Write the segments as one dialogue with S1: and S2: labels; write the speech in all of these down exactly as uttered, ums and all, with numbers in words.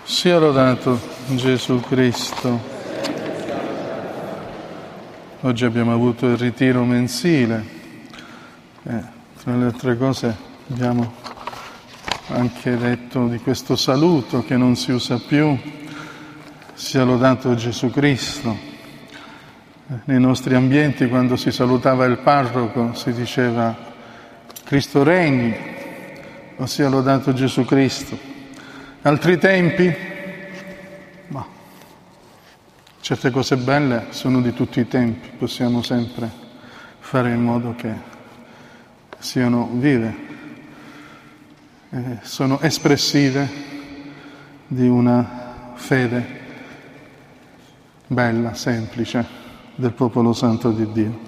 S1: Sia lodato Gesù Cristo. Oggi abbiamo avuto il ritiro mensile, eh, tra le altre cose abbiamo anche detto di questo saluto che non si usa più, sia lodato Gesù Cristo. Nei nostri ambienti, quando si salutava il parroco, si diceva Cristo regni, o sia lodato Gesù Cristo. Altri tempi, ma certe cose belle sono di tutti i tempi, possiamo sempre fare in modo che siano vive, eh, sono espressive di una fede bella, semplice, del popolo santo di Dio.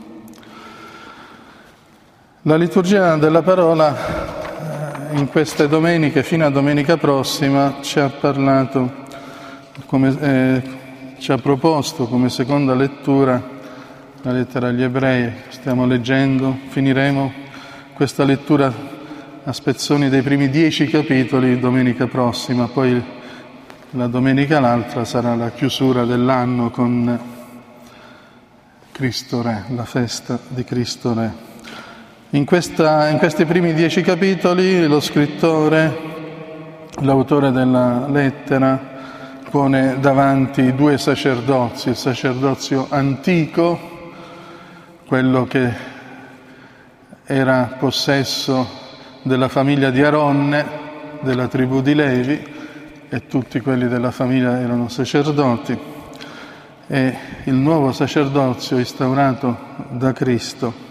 S1: La liturgia della parola in queste domeniche, fino a domenica prossima, ci ha parlato, come, eh, ci ha proposto come seconda lettura la lettera agli Ebrei. Stiamo leggendo, finiremo questa lettura a spezzoni dei primi dieci capitoli domenica prossima, poi la domenica l'altra sarà la chiusura dell'anno con Cristo Re, la festa di Cristo Re. In, questa, in questi primi dieci capitoli lo scrittore, l'autore della lettera, pone davanti due sacerdozi, il sacerdozio antico, quello che era possesso della famiglia di Aronne, della tribù di Levi, e tutti quelli della famiglia erano sacerdoti, e il nuovo sacerdozio instaurato da Cristo,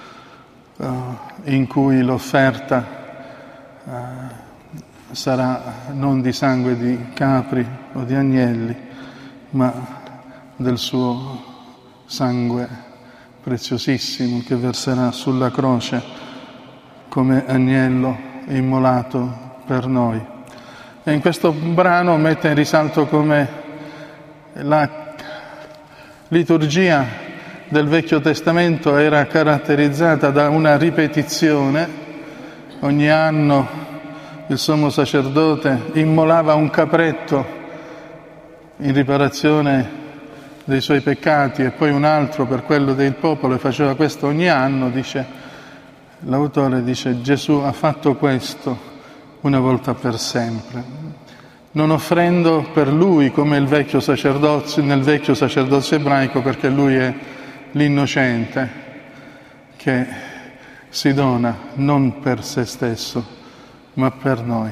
S1: in cui l'offerta uh, sarà non di sangue di capri o di agnelli, ma del suo sangue preziosissimo che verserà sulla croce come agnello immolato per noi. E in questo brano mette in risalto come la liturgia del Vecchio Testamento era caratterizzata da una ripetizione. Ogni anno il sommo sacerdote immolava un capretto in riparazione dei suoi peccati e poi un altro per quello del popolo, e faceva questo ogni anno. Dice l'autore, dice Gesù ha fatto questo una volta per sempre, non offrendo per lui come il vecchio sacerdozio, nel vecchio sacerdozio ebraico, perché lui è l'innocente che si dona non per se stesso, ma per noi.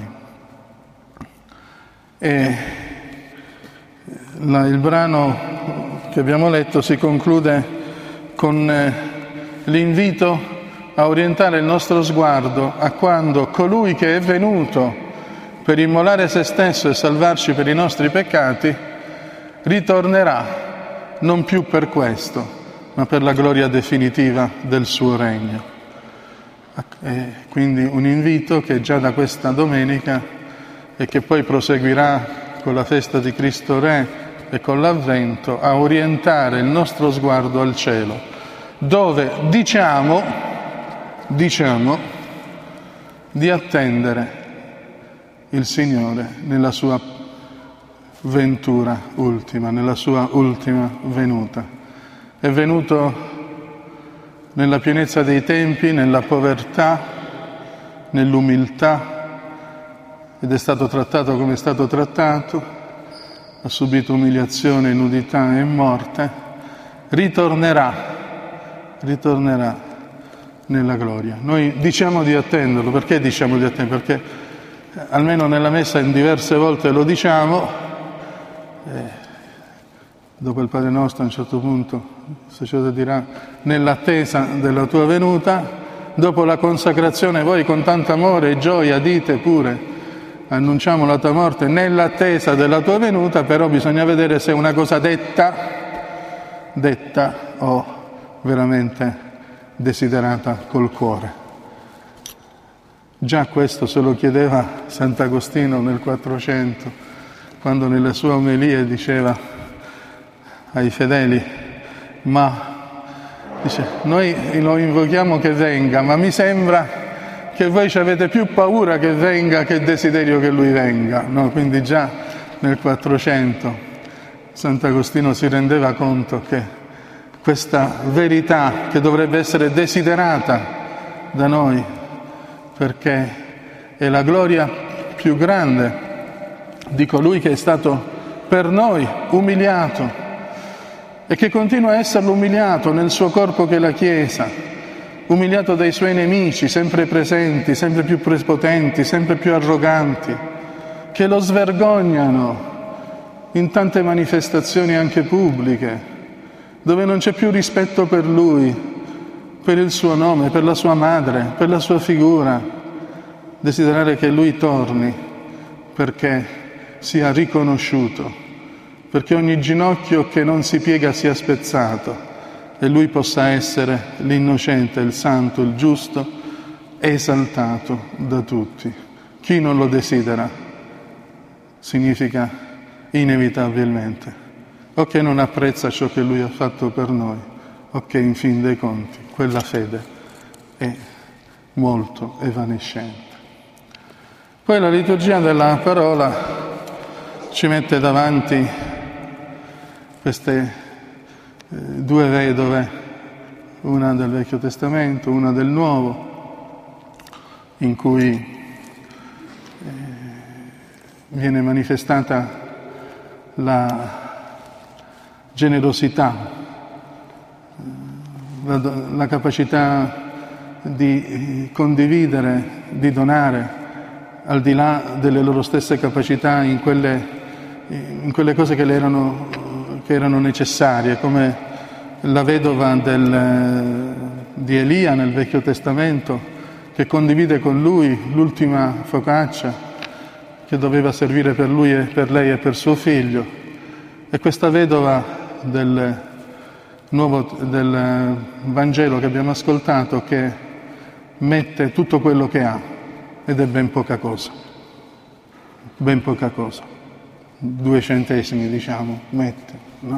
S1: E la, il brano che abbiamo letto si conclude con eh, l'invito a orientare il nostro sguardo a quando colui che è venuto per immolare se stesso e salvarci per i nostri peccati ritornerà non più per questo, ma per la gloria definitiva del suo regno. E quindi un invito che già da questa domenica e che poi proseguirà con la festa di Cristo Re e con l'Avvento, a orientare il nostro sguardo al cielo, dove diciamo, diciamo di attendere il Signore nella sua ventura ultima, nella sua ultima venuta. È venuto nella pienezza dei tempi, nella povertà, nell'umiltà, ed è stato trattato come è stato trattato, ha subito umiliazione, nudità e morte, ritornerà, ritornerà nella gloria. Noi diciamo di attenderlo. Perché diciamo di attenderlo? Perché almeno nella messa in diverse volte lo diciamo. Eh, dopo il Padre Nostro a un certo punto il sacerdote dirà nell'attesa della tua venuta. Dopo la consacrazione voi con tanto amore e gioia dite pure annunciamo la tua morte nell'attesa della tua venuta, però bisogna vedere se è una cosa detta detta o veramente desiderata col cuore. Già questo se lo chiedeva Sant'Agostino nel quattrocento, quando nelle sue omelie diceva ai fedeli: ma dice, noi lo invochiamo che venga, ma mi sembra che voi ci avete più paura che venga che desiderio che lui venga, no? Quindi già nel quattrocento, Sant'Agostino si rendeva conto che questa verità, che dovrebbe essere desiderata da noi, perché è la gloria più grande di colui che è stato per noi umiliato e che continua a esserlo umiliato nel suo corpo che è la Chiesa, umiliato dai suoi nemici, sempre presenti, sempre più prepotenti, sempre più arroganti, che lo svergognano in tante manifestazioni anche pubbliche, dove non c'è più rispetto per lui, per il suo nome, per la sua madre, per la sua figura. Desiderare che lui torni perché sia riconosciuto, perché ogni ginocchio che non si piega sia spezzato e lui possa essere l'innocente, il santo, il giusto, esaltato da tutti. Chi non lo desidera significa inevitabilmente o che non apprezza ciò che lui ha fatto per noi o che in fin dei conti quella fede è molto evanescente. Poi la liturgia della parola ci mette davanti queste due vedove, una del Vecchio Testamento, una del Nuovo, in cui eh, viene manifestata la generosità, la, la capacità di condividere, di donare, al di là delle loro stesse capacità in quelle, in quelle cose che le erano, che erano necessarie, come la vedova del, di Elia nel Vecchio Testamento, che condivide con lui l'ultima focaccia che doveva servire per lui e per lei e per suo figlio, e questa vedova del, nuovo, del Vangelo che abbiamo ascoltato, che mette tutto quello che ha, ed è ben poca cosa, ben poca cosa, due centesimi diciamo, mette, no?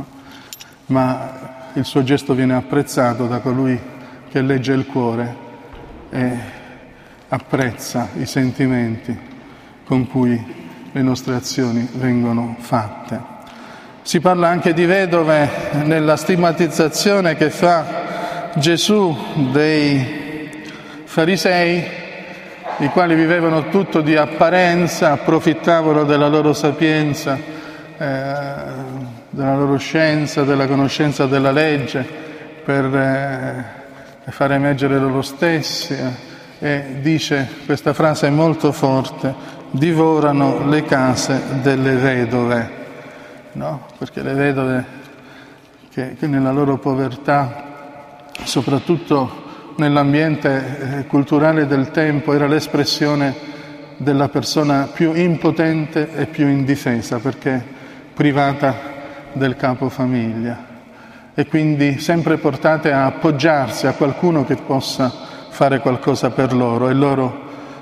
S1: Ma il suo gesto viene apprezzato da colui che legge il cuore e apprezza i sentimenti con cui le nostre azioni vengono fatte. Si parla anche di vedove nella stigmatizzazione che fa Gesù dei farisei, i quali vivevano tutto di apparenza, approfittavano della loro sapienza, eh, della loro scienza, della conoscenza della legge per eh, far emergere loro stessi, eh, e dice questa frase molto forte: divorano le case delle vedove, no? Perché le vedove che, che nella loro povertà, soprattutto nell'ambiente culturale del tempo, era l'espressione della persona più impotente e più indifesa, perché privata del capofamiglia, e quindi sempre portate a appoggiarsi a qualcuno che possa fare qualcosa per loro, e loro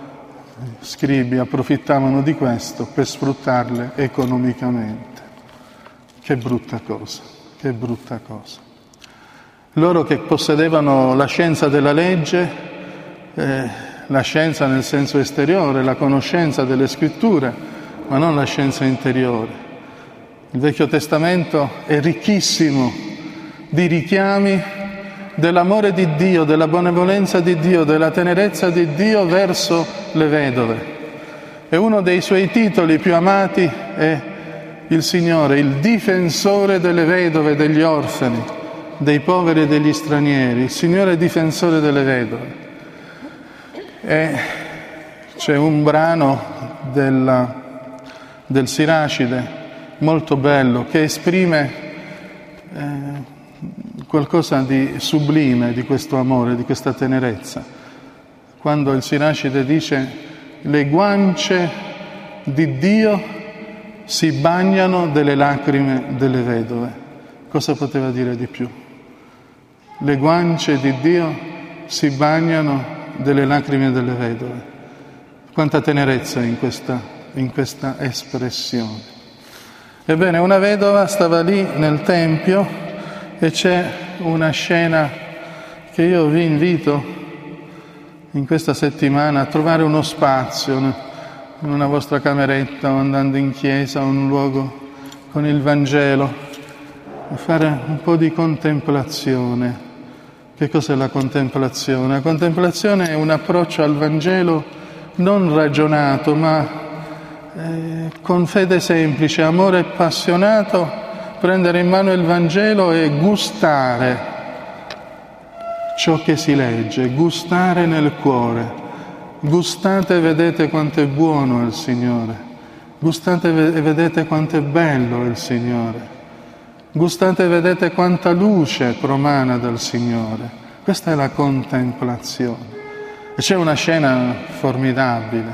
S1: scribi approfittavano di questo per sfruttarle economicamente. Che brutta cosa, che brutta cosa. Loro che possedevano la scienza della legge, eh, la scienza nel senso esteriore, la conoscenza delle scritture, ma non la scienza interiore. Il Vecchio Testamento è ricchissimo di richiami dell'amore di Dio, della benevolenza di Dio, della tenerezza di Dio verso le vedove. E uno dei suoi titoli più amati è il Signore, il difensore delle vedove e degli orfani, dei poveri e degli stranieri, il Signore difensore delle vedove. E c'è un brano della, del Siracide molto bello che esprime eh, qualcosa di sublime di questo amore, di questa tenerezza. Quando il Siracide dice: le guance di Dio si bagnano delle lacrime delle vedove. Cosa poteva dire di più? Le guance di Dio si bagnano delle lacrime delle vedove. Quanta tenerezza in questa, in questa espressione. Ebbene, una vedova stava lì nel Tempio e c'è una scena che io vi invito in questa settimana a trovare uno spazio in una vostra cameretta o andando in chiesa o in un luogo con il Vangelo, a fare un po' di contemplazione. Che cos'è la contemplazione? La contemplazione è un approccio al Vangelo non ragionato, ma eh, con fede semplice, amore appassionato, prendere in mano il Vangelo e gustare ciò che si legge, gustare nel cuore. Gustate e vedete quanto è buono il Signore. Gustate e vedete quanto è bello il Signore. Gustate e vedete quanta luce promana dal Signore. Questa è la contemplazione. E c'è una scena formidabile.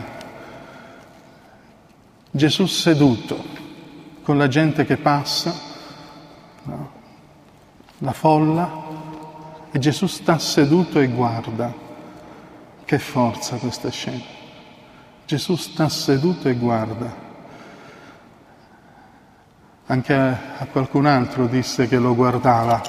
S1: Gesù seduto, con la gente che passa, no? La folla, e Gesù sta seduto e guarda. Che forza questa scena. Gesù sta seduto e guarda. Anche a qualcun altro disse che lo guardava.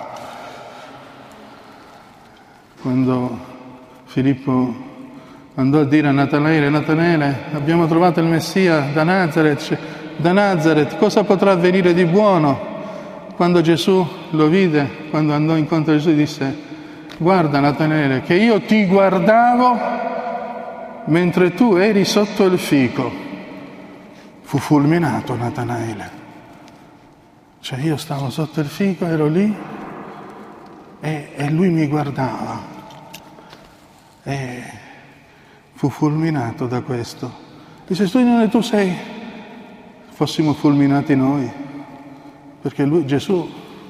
S1: Quando Filippo andò a dire a Natanaele: Natanaele, abbiamo trovato il Messia da Nazaret, da Nazaret, cosa potrà avvenire di buono? Quando Gesù lo vide, quando andò incontro a Gesù, disse: guarda Natanaele, che io ti guardavo mentre tu eri sotto il fico. Fu fulminato Natanaele. Cioè io stavo sotto il fico, ero lì e, e lui mi guardava e fu fulminato da questo. Dice: tu, tu sei, fossimo fulminati noi, perché lui, Gesù,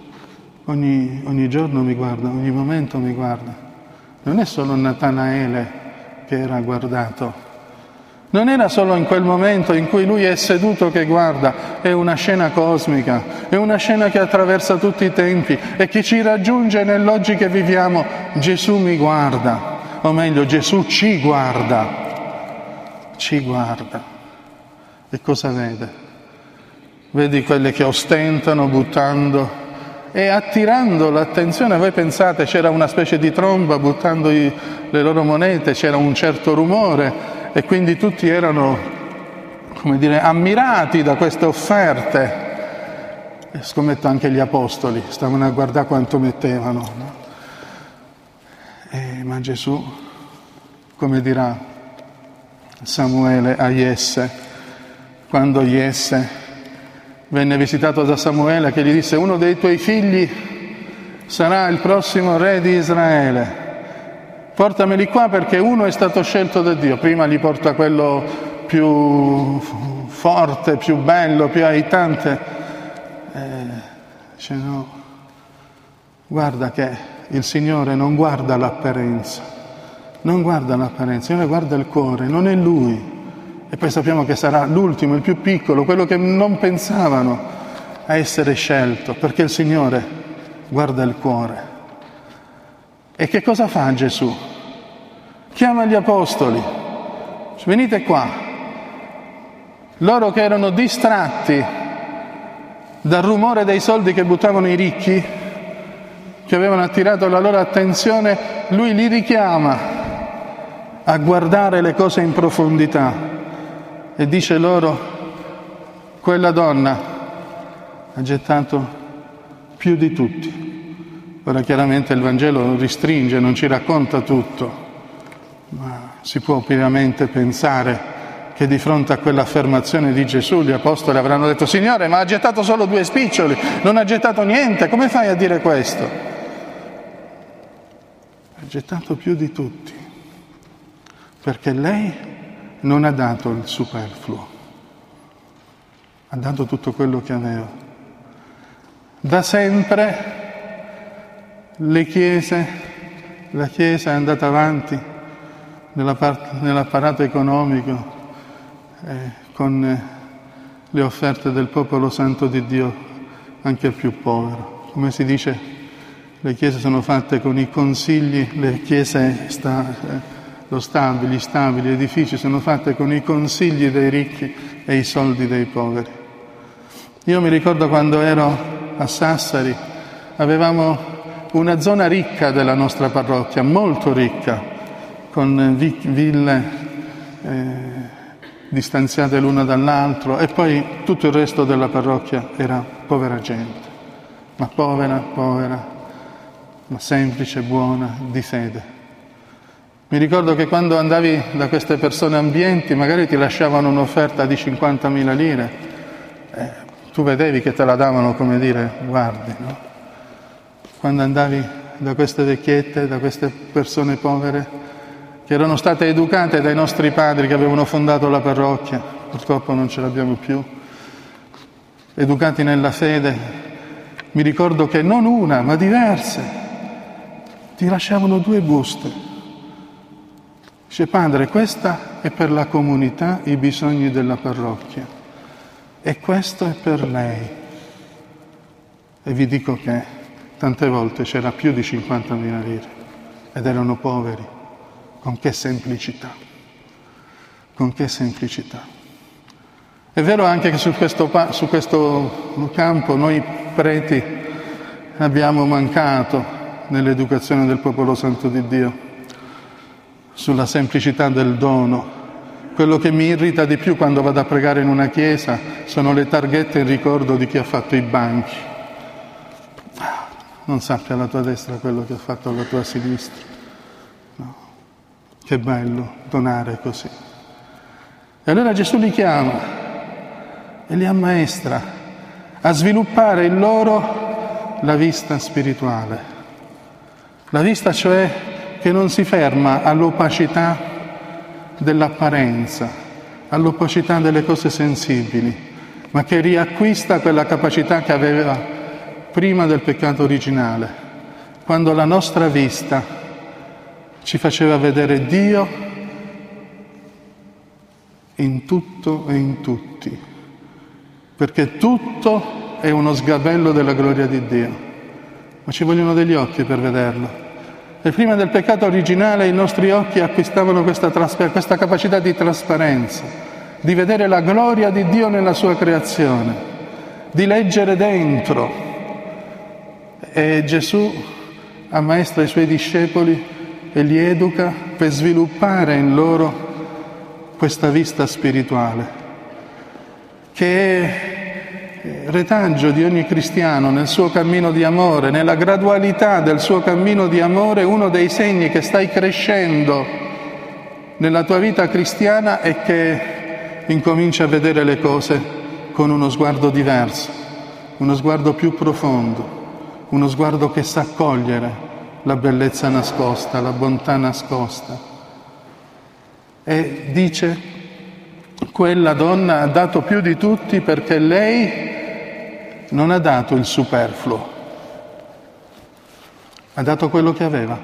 S1: ogni, ogni giorno mi guarda, ogni momento mi guarda. Non è solo Natanaele che era guardato. Non era solo in quel momento in cui lui è seduto che guarda, è una scena cosmica, è una scena che attraversa tutti i tempi e che ci raggiunge nell'oggi che viviamo. Gesù mi guarda, o meglio Gesù ci guarda, ci guarda. E cosa vede? Vedi quelle che ostentano buttando e attirando l'attenzione. Voi pensate, c'era una specie di tromba buttando i, le loro monete, c'era un certo rumore, e quindi tutti erano, come dire, ammirati da queste offerte. E scommetto anche gli apostoli stavano a guardare quanto mettevano, no? E, ma Gesù, come dirà Samuele a Jesse, quando Jesse venne visitato da Samuele, che gli disse: uno dei tuoi figli sarà il prossimo re di Israele. Portameli qua perché uno è stato scelto da Dio. Prima gli porta quello più forte, più bello, più aitante. Eh, dice no, guarda che il Signore non guarda l'apparenza, non guarda l'apparenza, il Signore guarda il cuore, non è Lui. E poi sappiamo che sarà l'ultimo, il più piccolo, quello che non pensavano a essere scelto, perché il Signore guarda il cuore. E che cosa fa Gesù? Chiama gli apostoli, venite qua. Loro che erano distratti dal rumore dei soldi che buttavano i ricchi, che avevano attirato la loro attenzione, lui li richiama a guardare le cose in profondità e dice loro: quella donna ha gettato più di tutti. Ora chiaramente il Vangelo ristringe, non ci racconta tutto, ma si può pienamente pensare che di fronte a quell'affermazione di Gesù gli apostoli avranno detto: Signore, ma ha gettato solo due spiccioli, non ha gettato niente, come fai a dire questo? Ha gettato più di tutti, perché lei non ha dato il superfluo, ha dato tutto quello che aveva. Da sempre le chiese, la Chiesa è andata avanti nella part, nell'apparato economico eh, con eh, le offerte del popolo santo di Dio anche al più povero. Come si dice, le chiese sono fatte con i consigli, le chiese, sta, eh, lo stabili, gli stabili, gli edifici sono fatte con i consigli dei ricchi e i soldi dei poveri. Io mi ricordo quando ero a Sassari, avevamo una zona ricca della nostra parrocchia, molto ricca, con ville eh, distanziate l'una dall'altro, e poi tutto il resto della parrocchia era povera gente, ma povera, povera, ma semplice, buona, di fede. Mi ricordo che quando andavi da queste persone ambienti, magari ti lasciavano un'offerta di cinquantamila lire, eh, tu vedevi che te la davano, come dire, guardi, no? Quando andavi da queste vecchiette, da queste persone povere, che erano state educate dai nostri padri che avevano fondato la parrocchia, purtroppo non ce l'abbiamo più, educati nella fede, mi ricordo che non una, ma diverse, ti lasciavano due buste. Dice: padre, questa è per la comunità, i bisogni della parrocchia, e questo è per lei. E vi dico che tante volte c'era più di cinquantamila lire ed erano poveri. Con che semplicità, con che semplicità. È vero anche che su questo, su questo campo noi preti abbiamo mancato nell'educazione del popolo santo di Dio, sulla semplicità del dono. Quello che mi irrita di più quando vado a pregare in una chiesa sono le targhette in ricordo di chi ha fatto i banchi. Non sappia alla tua destra quello che ha fatto alla tua sinistra. No. Che bello donare così. E allora Gesù li chiama e li ammaestra a sviluppare in loro la vista spirituale. La vista, cioè, che non si ferma all'opacità dell'apparenza, all'opacità delle cose sensibili, ma che riacquista quella capacità che aveva prima del peccato originale, quando la nostra vista ci faceva vedere Dio in tutto e in tutti, perché tutto è uno sgabello della gloria di Dio, ma ci vogliono degli occhi per vederlo. E prima del peccato originale i nostri occhi acquistavano questa, traspa- questa capacità di trasparenza, di vedere la gloria di Dio nella sua creazione, di leggere dentro. E Gesù ammaestra i suoi discepoli e li educa per sviluppare in loro questa vista spirituale, che è retaggio di ogni cristiano nel suo cammino di amore, nella gradualità del suo cammino di amore. Uno dei segni che stai crescendo nella tua vita cristiana è che incominci a vedere le cose con uno sguardo diverso, uno sguardo più profondo, uno sguardo che sa cogliere la bellezza nascosta, la bontà nascosta. E dice: quella donna ha dato più di tutti perché lei non ha dato il superfluo, ha dato quello che aveva.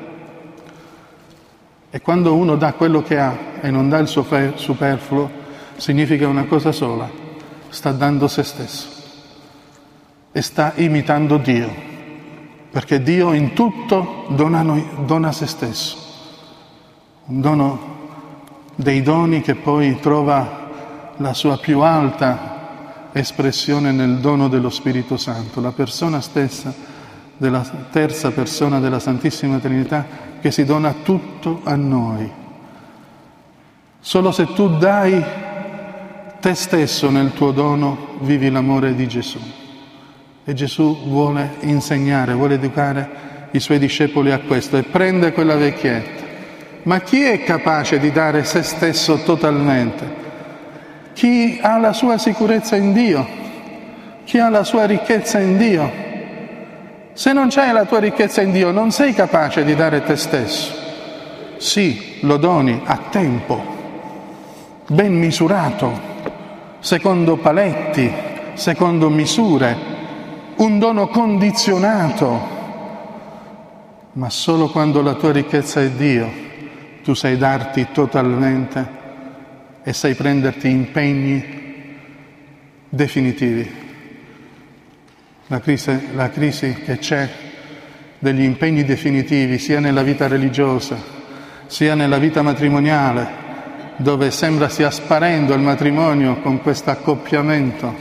S1: E quando uno dà quello che ha e non dà il suo superfluo, significa una cosa sola: sta dando se stesso e sta imitando Dio. Perché Dio in tutto dona, noi, dona se stesso, un dono dei doni che poi trova la sua più alta espressione nel dono dello Spirito Santo, la persona stessa della terza persona della Santissima Trinità che si dona tutto a noi. Solo se tu dai te stesso nel tuo dono vivi l'amore di Gesù. E Gesù vuole insegnare, vuole educare i suoi discepoli a questo, e prende quella vecchietta. Ma chi è capace di dare se stesso totalmente? Chi ha la sua sicurezza in Dio, chi ha la sua ricchezza in Dio. Se non c'hai la tua ricchezza in Dio, non sei capace di dare te stesso. Sì, lo doni a tempo, ben misurato, secondo paletti, secondo misure, un dono condizionato, ma solo quando la tua ricchezza è Dio, tu sai darti totalmente e sai prenderti impegni definitivi. La crisi, la crisi che c'è degli impegni definitivi sia nella vita religiosa, sia nella vita matrimoniale, dove sembra stia sparendo il matrimonio con questo accoppiamento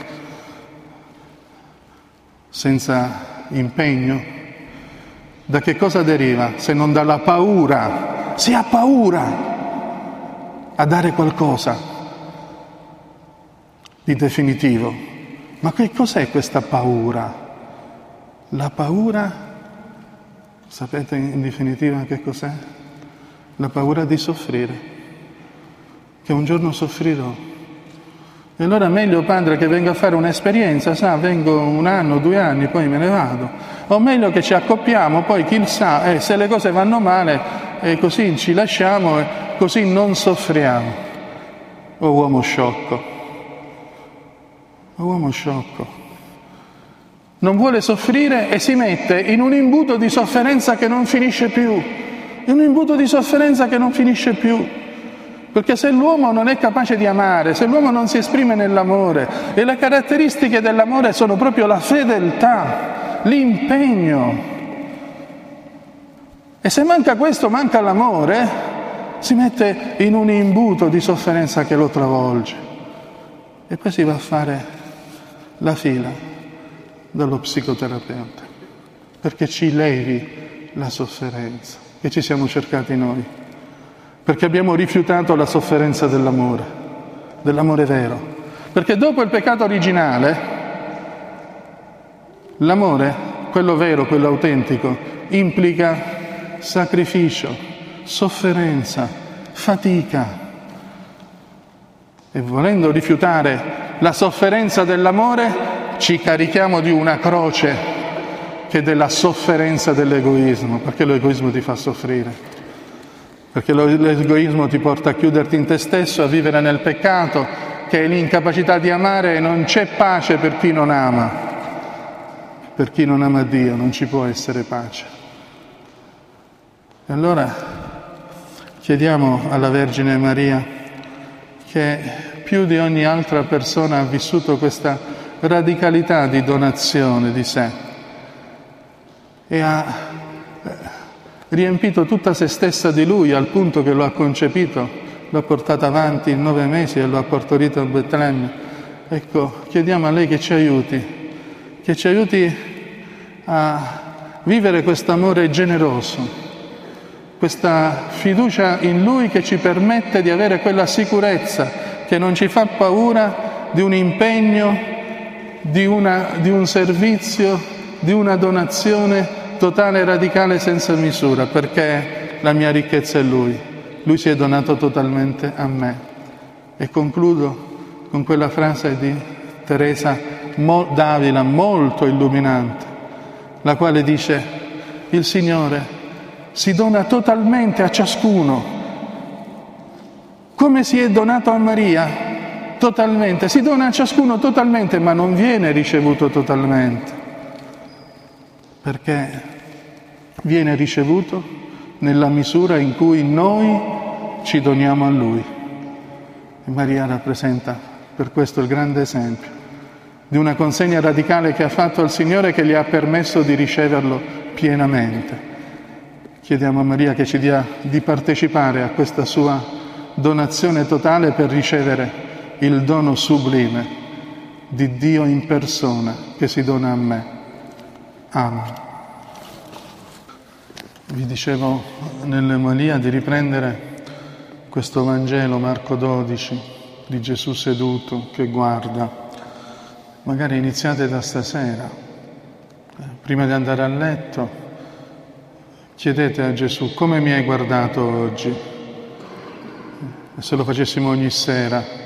S1: senza impegno, da che cosa deriva se non dalla paura? Si ha paura a dare qualcosa, di definitivo. Ma che cos'è questa paura? La paura, sapete in definitiva che cos'è? La paura di soffrire, che un giorno soffrirò. E allora è meglio, padre, che venga a fare un'esperienza, sa, vengo un anno, due anni, poi me ne vado. O meglio che ci accoppiamo, poi chi sa, eh, se le cose vanno male, eh, così ci lasciamo, eh, così non soffriamo. O uomo sciocco, o uomo sciocco. Non vuole soffrire e si mette in un imbuto di sofferenza che non finisce più. In un imbuto di sofferenza che non finisce più. Perché se l'uomo non è capace di amare, se l'uomo non si esprime nell'amore, e le caratteristiche dell'amore sono proprio la fedeltà, l'impegno, e se manca questo, manca l'amore, si mette in un imbuto di sofferenza che lo travolge. E poi si va a fare la fila dallo psicoterapeuta, perché ci levi la sofferenza che ci siamo cercati noi. Perché abbiamo rifiutato la sofferenza dell'amore, dell'amore vero. Perché dopo il peccato originale, l'amore, quello vero, quello autentico, implica sacrificio, sofferenza, fatica. E volendo rifiutare la sofferenza dell'amore, ci carichiamo di una croce che è della sofferenza dell'egoismo, perché l'egoismo ti fa soffrire. Perché l'egoismo ti porta a chiuderti in te stesso, a vivere nel peccato, che è l'incapacità di amare, e non c'è pace per chi non ama. Per chi non ama Dio non ci può essere pace. E allora chiediamo alla Vergine Maria, che più di ogni altra persona ha vissuto questa radicalità di donazione di sé e ha riempito tutta se stessa di Lui al punto che lo ha concepito, l'ha portata avanti in nove mesi e lo ha partorito a Betlemme. Ecco, chiediamo a lei che ci aiuti, che ci aiuti a vivere questo amore generoso, questa fiducia in Lui che ci permette di avere quella sicurezza che non ci fa paura di un impegno, di, una, di un servizio, di una donazione totale, radicale, senza misura, perché la mia ricchezza è Lui. Lui si è donato totalmente a me. E concludo con quella frase di Teresa d'Avila, molto illuminante, la quale dice: il Signore si dona totalmente a ciascuno, come si è donato a Maria, totalmente, si dona a ciascuno totalmente, ma non viene ricevuto totalmente. Perché viene ricevuto nella misura in cui noi ci doniamo a Lui. E Maria rappresenta per questo il grande esempio di una consegna radicale che ha fatto al Signore, che gli ha permesso di riceverlo pienamente. Chiediamo a Maria che ci dia di partecipare a questa sua donazione totale per ricevere il dono sublime di Dio in persona che si dona a me. Amen. Vi dicevo nell'omelia di riprendere questo Vangelo, Marco dodici, di Gesù seduto che guarda. Magari iniziate da stasera, prima di andare a letto, chiedete a Gesù: come mi hai guardato oggi? E se lo facessimo ogni sera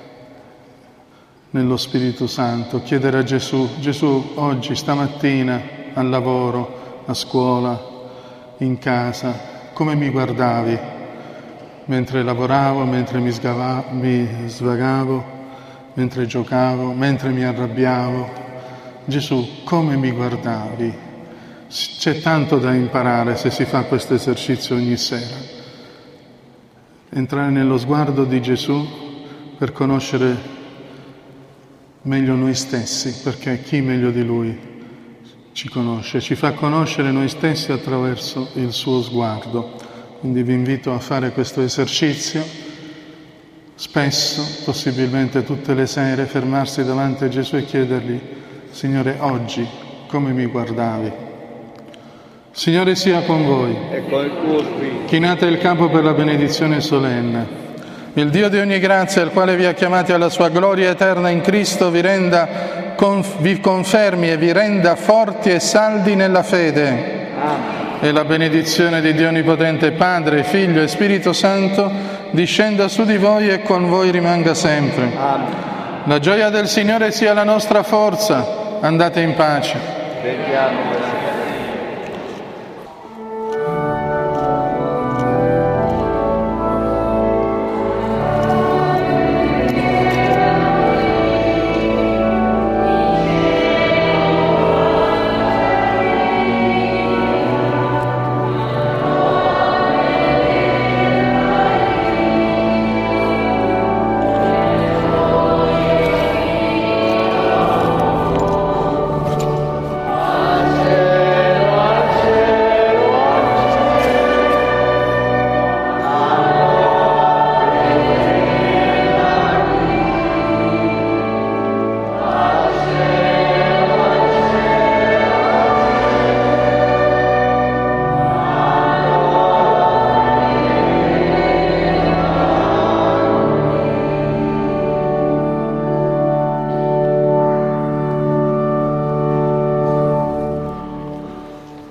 S1: nello Spirito Santo, chiedere a Gesù: Gesù, oggi, stamattina, al lavoro, a scuola, in casa, come mi guardavi? Mentre lavoravo, mentre mi, sgava, mi svagavo, mentre giocavo, mentre mi arrabbiavo. Gesù, come mi guardavi? C'è tanto da imparare se si fa questo esercizio ogni sera. Entrare nello sguardo di Gesù per conoscere meglio noi stessi, perché chi meglio di Lui ci conosce, ci fa conoscere noi stessi attraverso il suo sguardo. Quindi vi invito a fare questo esercizio spesso, possibilmente tutte le sere, fermarsi davanti a Gesù e chiedergli: Signore, oggi come mi guardavi? Signore sia con voi.
S2: E con il tuo spirito.
S1: Chinate il capo per la benedizione solenne. Il Dio di ogni grazia, il quale vi ha chiamati alla sua gloria eterna in Cristo, vi renda, conf- vi confermi e vi renda forti e saldi nella fede.
S2: Amen.
S1: E la benedizione di Dio Onnipotente, Padre, Figlio e Spirito Santo, discenda su di voi e con voi rimanga sempre.
S2: Amen.
S1: La gioia del Signore sia la nostra forza. Andate in pace.
S2: Preghiamo per